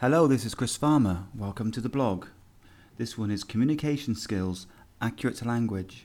Hello, this is Chris Farmer. Welcome to the blog. This one is Communication Skills, Accurate Language.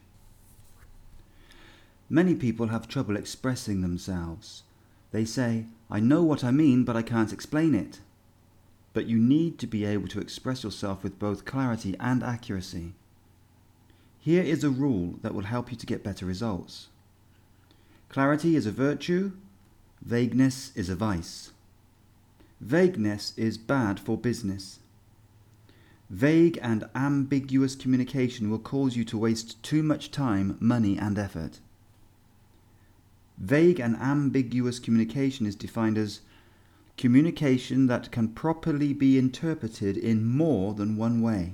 Many people have trouble expressing themselves. They say, I know what I mean, but I can't explain it. But you need to be able to express yourself with both clarity and accuracy. Here is a rule that will help you to get better results. Clarity is a virtue, vagueness is a vice. Vagueness is bad for business. Vague and ambiguous communication will cause you to waste too much time, money, and effort. Vague and ambiguous communication is defined as communication that can properly be interpreted in more than one way.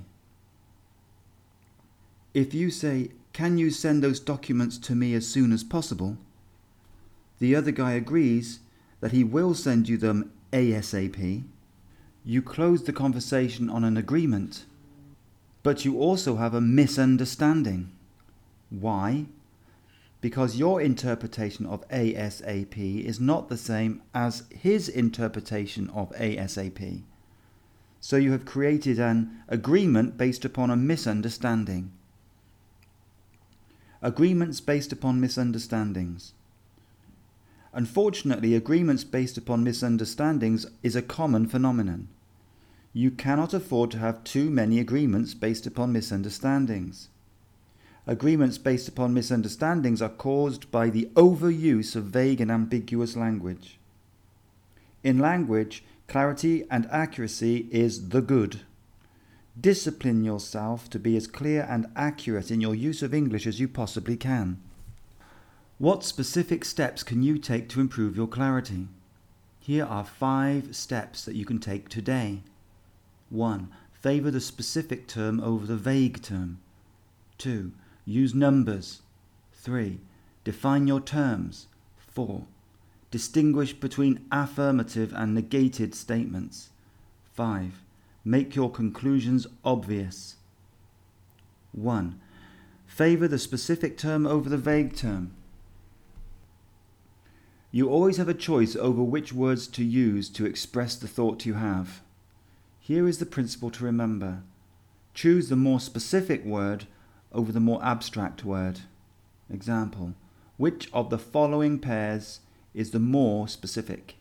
If you say, "Can you send those documents to me as soon as possible?" the other guy agrees that he will send you them ASAP. You close the conversation on an agreement, but you also have a misunderstanding. Why? Because your interpretation of ASAP is not the same as his interpretation of ASAP. So you have created an agreement based upon a misunderstanding. Agreements based upon misunderstandings. Unfortunately, agreements based upon misunderstandings is a common phenomenon. You cannot afford to have too many agreements based upon misunderstandings. Agreements based upon misunderstandings are caused by the overuse of vague and ambiguous language. In language, clarity and accuracy is the good. Discipline yourself to be as clear and accurate in your use of English as you possibly can. What specific steps can you take to improve your clarity? Here are 5 steps that you can take today. 1. Favor the specific term over the vague term. 2. Use numbers. 3. Define your terms. 4. Distinguish between affirmative and negated statements. 5. Make your conclusions obvious. 1. Favor the specific term over the vague term. You always have a choice over which words to use to express the thought you have. Here is the principle to remember. Choose the more specific word over the more abstract word. Example, which of the following pairs is the more specific?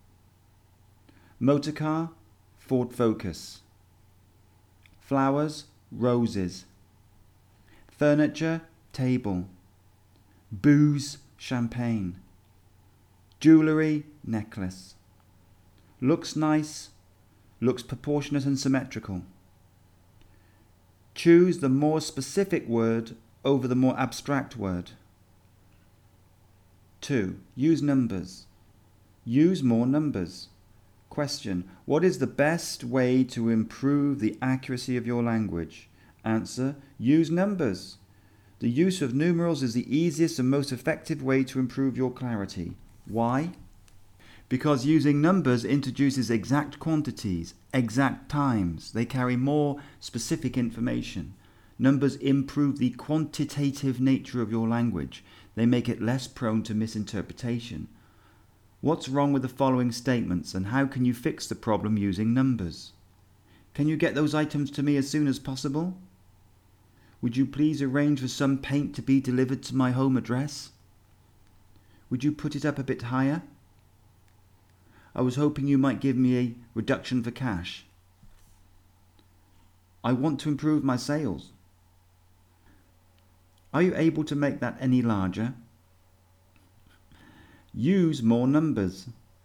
Motorcar, Ford Focus. Flowers, roses. Furniture, table. Booze, champagne. Jewellery, necklace. Looks nice, looks proportionate and symmetrical. Choose the more specific word over the more abstract word. 2. Use numbers. Use more numbers. Question: what is the best way to improve the accuracy of your language? Answer: use numbers. The use of numerals is the easiest and most effective way to improve your clarity. Why? Because using numbers introduces exact quantities, exact times. They carry more specific information. Numbers improve the quantitative nature of your language. They make it less prone to misinterpretation. What's wrong with the following statements, and how can you fix the problem using numbers? Can you get those items to me as soon as possible? Would you please arrange for some paint to be delivered to my home address? Would you put it up a bit higher? I was hoping you might give me a reduction for cash. I want to improve my sales. Are you able to make that any larger? Use more numbers.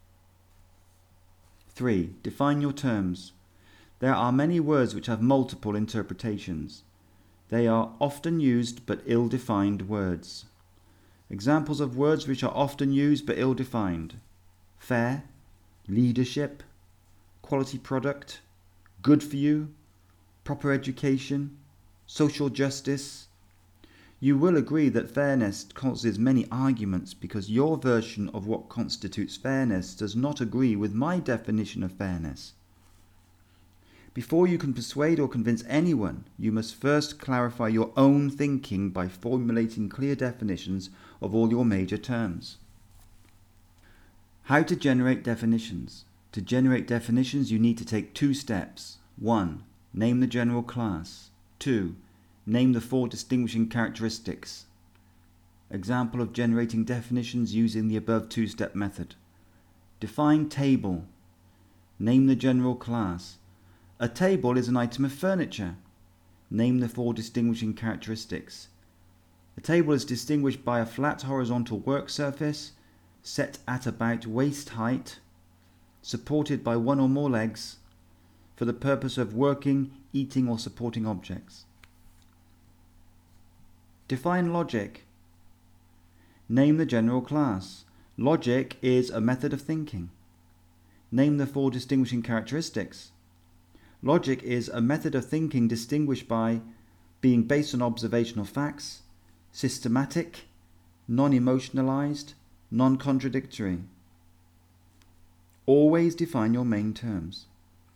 3. Define your terms. There are many words which have multiple interpretations. They are often used but ill-defined words. Examples of words which are often used but ill-defined: fair, leadership, quality product, good for you, proper education, social justice. You will agree that fairness causes many arguments because your version of what constitutes fairness does not agree with my definition of fairness. Before you can persuade or convince anyone, you must first clarify your own thinking by formulating clear definitions of all your major terms. How to generate definitions. To generate definitions, you need to take 2 steps. 1. Name the general class. 2. Name the 4 distinguishing characteristics. Example of generating definitions using the above 2-step method. Define table. Name the general class. A table is an item of furniture. Name the 4 distinguishing characteristics. A table is distinguished by a flat horizontal work surface set at about waist height, supported by 1 or more legs, for the purpose of working, eating, or supporting objects. Define logic. Name the general class. Logic is a method of thinking. Name the 4 distinguishing characteristics. Logic is a method of thinking distinguished by being based on observational facts, systematic, non-emotionalized, non-contradictory. Always define your main terms.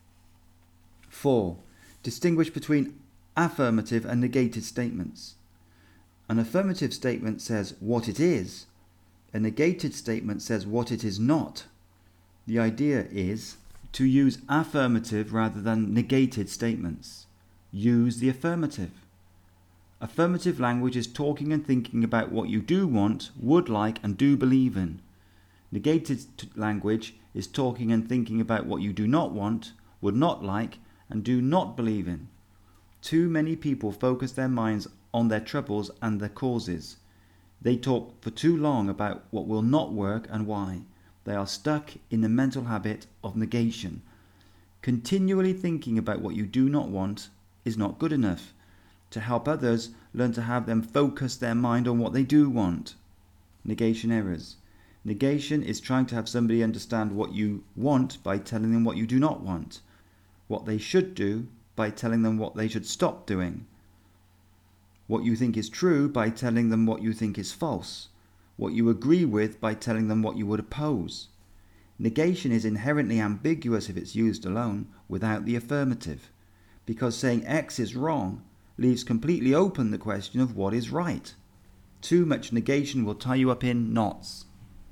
4. Distinguish between affirmative and negated statements. An affirmative statement says what it is. A negated statement says what it is not. The idea is to use affirmative rather than negated statements. Use the affirmative. Affirmative language is talking and thinking about what you do want, would like, and do believe in. Negated language is talking and thinking about what you do not want, would not like, and do not believe in. Too many people focus their minds on their troubles and their causes. They talk for too long about what will not work and why. They are stuck in the mental habit of negation. Continually thinking about what you do not want is not good enough. To help others, learn to have them focus their mind on what they do want. Negation errors. Negation is trying to have somebody understand what you want by telling them what you do not want. What they should do by telling them what they should stop doing. What you think is true by telling them what you think is false. What you agree with by telling them what you would oppose. Negation is inherently ambiguous if it's used alone, without the affirmative, because saying X is wrong leaves completely open the question of what is right. Too much negation will tie you up in knots.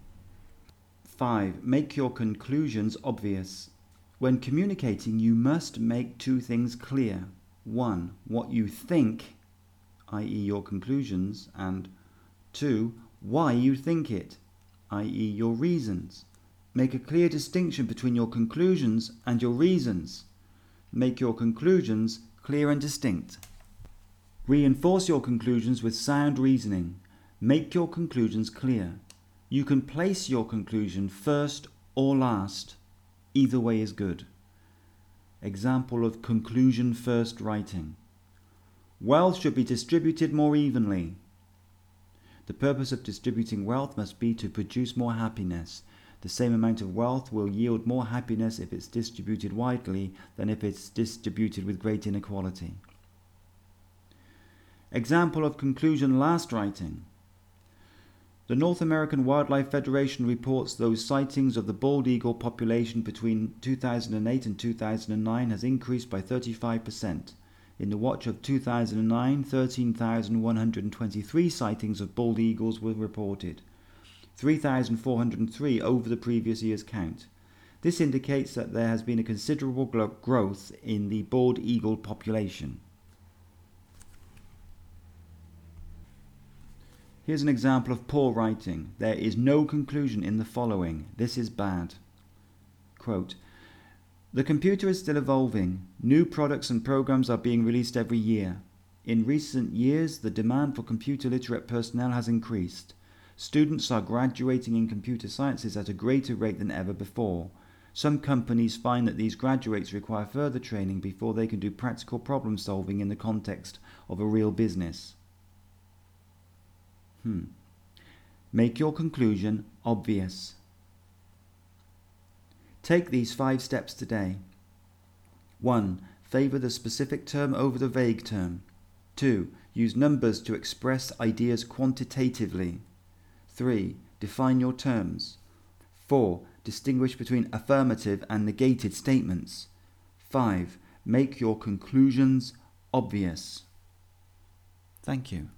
5. Make your conclusions obvious. When communicating, you must make 2 things clear. 1. What you think, i.e. your conclusions, and 2. Why you think it, i.e. your reasons. Make a clear distinction between your conclusions and your reasons. Make your conclusions clear and distinct. Reinforce your conclusions with sound reasoning. Make your conclusions clear. You can place your conclusion first or last. Either way is good. Example of conclusion first writing. Wealth should be distributed more evenly. The purpose of distributing wealth must be to produce more happiness. The same amount of wealth will yield more happiness if it's distributed widely than if it's distributed with great inequality. Example of conclusion last writing. The North American Wildlife Federation reports those sightings of the bald eagle population between 2008 and 2009 has increased by 35%. In the watch of 2009, 13,123 sightings of bald eagles were reported, 3,403 over the previous year's count. This indicates that there has been a considerable growth in the bald eagle population. Here's an example of poor writing. There is no conclusion in the following. This is bad. Quote, "The computer is still evolving. New products and programs are being released every year. In recent years, the demand for computer literate personnel has increased. Students are graduating in computer sciences at a greater rate than ever before. Some companies find that these graduates require further training before they can do practical problem solving in the context of a real business." Make your conclusion obvious. Take these 5 steps today. 1. Favor the specific term over the vague term. 2. Use numbers to express ideas quantitatively. 3. Define your terms. 4. Distinguish between affirmative and negated statements. 5. Make your conclusions obvious. Thank you.